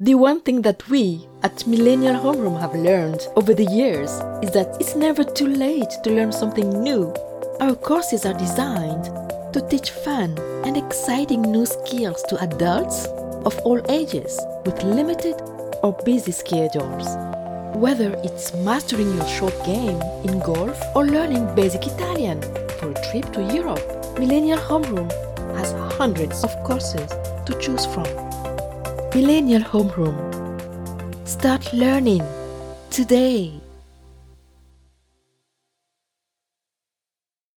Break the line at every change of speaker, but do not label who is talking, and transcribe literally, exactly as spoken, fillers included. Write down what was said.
The one thing that we at Millennial Homeroom have learned over the years is that it's never too late to learn something new. Our courses are designed to teach fun and exciting new skills to adults of all ages with limited or busy schedules. Whether it's mastering your short game in golf or learning basic Italian for a trip to Europe, Millennial Homeroom has hundreds of courses to choose from. Millennial Homeroom. Start learning today.